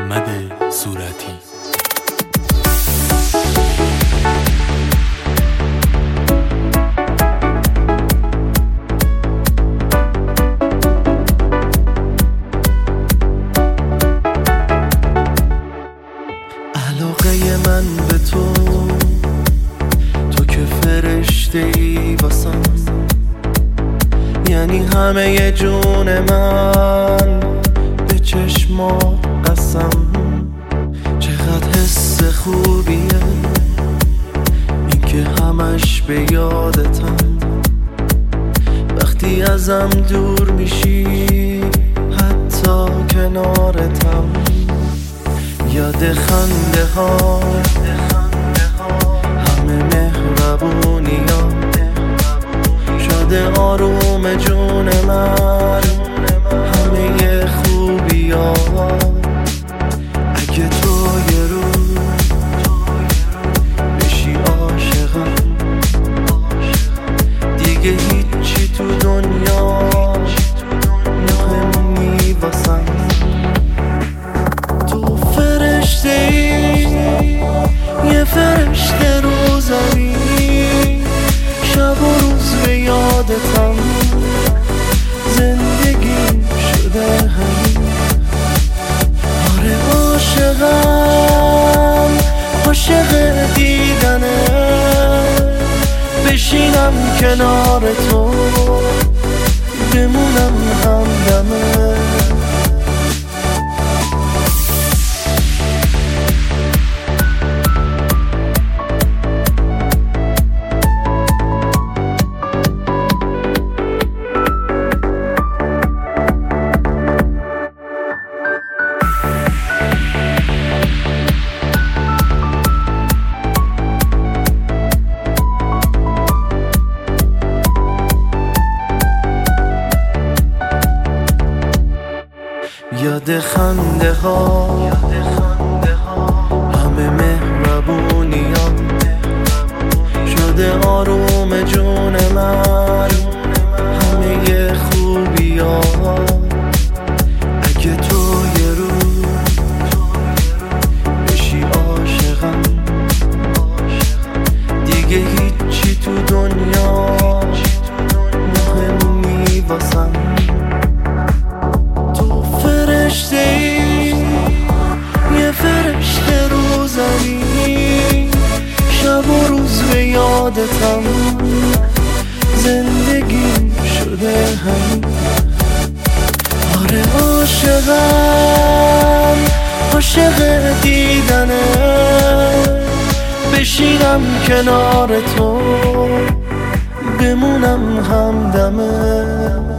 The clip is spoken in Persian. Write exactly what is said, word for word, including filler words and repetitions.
محمد صورتی. علاقه من به تو، تو که فرشته ای واسم، یعنی همه جون من، به چشمات قسم. چقدر حس خوبیه این که همش به یادتم، وقتی ازم دور میشی حتی کنارتم. یاد خنده ها، همه مهربونی ها، شاده آروم جون من، همه خوبی ها. اگه تو یه روز بشی عاشقم، دیگه هیچی تو دنیا مهم نی واسم. تو فرشته ای، یه فرشته رو زمین، شب و روز به یادتم، زندگیم شده همین. آره عاشقم، عاشق دیدنه، بشینم کنار تو، بمونم همدمه. یاد خنده ها، همه مهربونی ها، شده آروم جون من، همه خوبی ها. اگه تو یه روز بشی عاشقم، دیگه هیچی تو دنیا مهم نی واسم. فرشته ای، یه فرشته رو زمین، شب و روز به یادتم، زندگیم شده همین. آره عاشقم، عاشق دیدنه، بشینم کنار تو، بمونم همدمه.